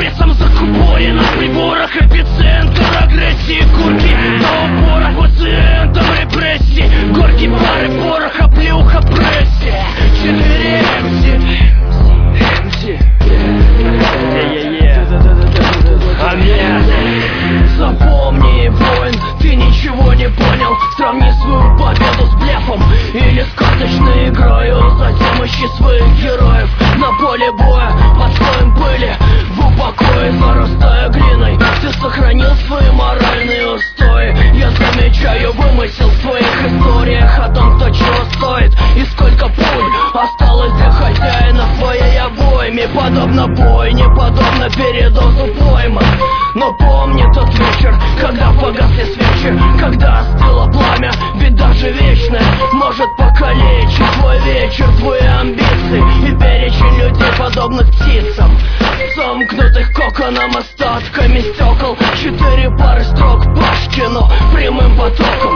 прессом закупорен, на приборах эпицентр агрессии, курки до упора, пациентом репрессий, горький пары, порох, оплеуха, прессия. 4 МС. Запомни, воин, ты ничего не понял. Сравни свою победу с блефом или сказочной игрою. Затем ищи своих героев на поле боя, под слоем пыли, в упокое, зарастая глиной. Ты сохранил свои моральные устои. Я замечаю вымысел в твоих историях о том, кто чего стоит и сколько пуль осталось для хозяина в твоей обойме. Подобно бойне, подобно передозу пойман. Но помни тот вечер, когда погасли свечи, когда остыло пламя, ведь даже вечное может покалечить твой вечер, твои амбиции и перечень людей, подобных птицам, сомкнутых коконом остатками стекол. 4 пары строк Пашкину прямым потоком.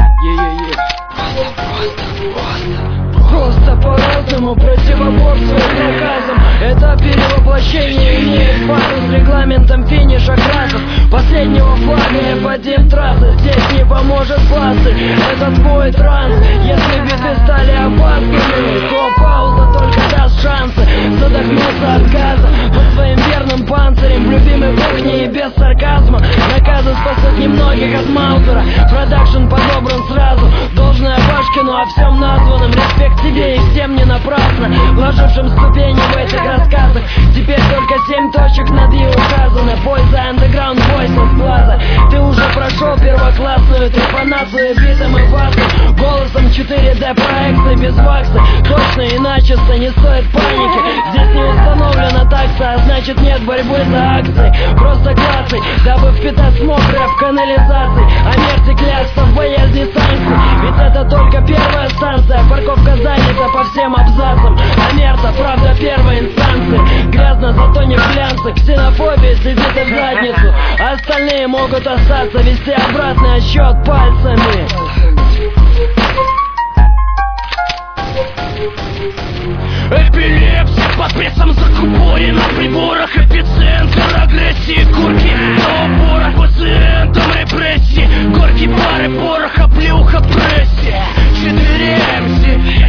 Просто по-разному противоборствуя проказам. Это перевоплощение имеет пару с регламентом финиша красов. Последнего флага F1 трассы здесь не поможет пласты. Это твой транс. Если биты стали опасными, то пауза только даст шансы задохнуться от газа под своим верным панцирем в любимой кухне и без сарказма. Наказы спасут немногих от Маузера. Продакшн подобран сразу. Должное Пашкину о всем названном. Респект тебе и всем не напрасно вложившим ступени в этих рассказах. Теперь только 7 точек над «и» указано. Бой за андеграунд, бой со сглаза. Ты уже прошел первоклассную трепанацию битом и басом, голосом 4D проекции без вакса. Точно и начисто, не стоит паники. Здесь не установлена такса, а значит нет борьбы за акции. Просто классы, дабы впитать смог рэп канализации. А мерти клясться в боязни санкций. Ведь это только первая станция, парковка занята по всем абзацам. А мерта, правда, первой инстанции. Грязно, зато не в глянце. Ксенофобия сидит и в задницу, а остальные могут остаться, вести обратный отсчет пальцами. Эпилепсия под прессом закупорен, на приборах эпицентр агрессии, курки до упора, пациентом репрессий, горький пары, порох, оплеуха, прессия. 4 МС.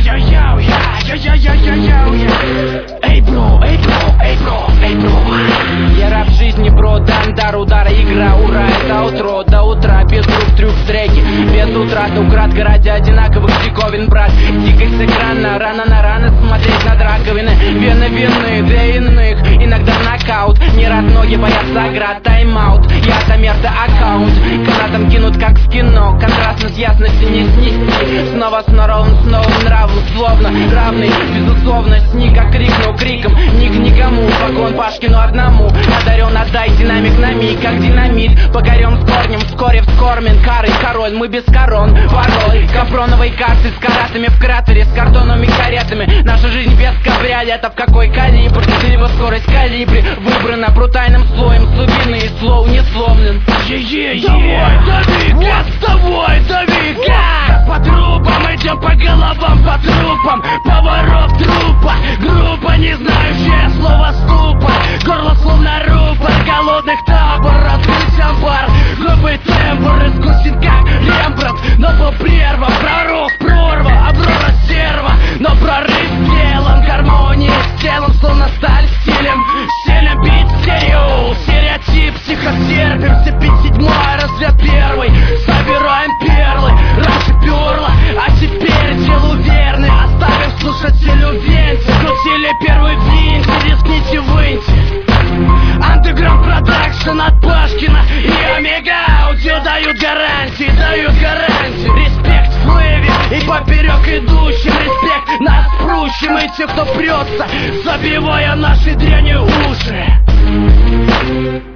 Эй, бро, эй, бро, эй, бро, эй, бро. Я раб жизни, бро, дан дар, удара, игра, ура, это утро, до утра, без рук, трюк в треке, без утраты, украдка ради одинаковых диковин, брат. Дикость с экрана, рано на раны, смотреть над раковины, вены винные, для иных, иногда нокаут. Не раз ноги боятся оград, тайм-аут, я-то мерта аккаунт, канатом кинут как в кино, контрастность ясности не снести. Снова с новым нравом, словно равный, безусловно, сни, как крикнул криком, ник никому, вагон Пашкину одному, одарен, отдай динамик на миг, как динамит, покорен с корнем, вскоре вскормен, карый король, мы без корон, пароль, капроновой карты с каратами в кратере, с картонными каретами, наша жизнь без кабриолета, в какой калибр, либо скорость калибре, выбрана брутальным слоем, глубины и слов не сломлен. Давай, дави-ка, давай, дави-ка. По трупам идем, по головам, по трупам. Поворот трупа, группа, не знающая слова ступа. Горло словно рупор, голодных табор, открылся амбар. Грубый тембр, искусен как Рембрандт, но по прервам, пророк, прорва, Аврора серва. Но прорыв сделан, гармония с телом, словно сталь стилем. Стилем бить стерео, стереотип, психотерпим, все 57-й, разряд первый. Собираем перлы, раньше перло, а теперь делу верны. Оставим слушателю венти, крутили первый винтик, рискните выньте. Андеграунд продакшн от Пашкина и Омега Аудио дают гарантии, дают гарантии. Респект флэве и поперек идущим, респект нас прущим и тех, кто прется, забивая наши дряни уши.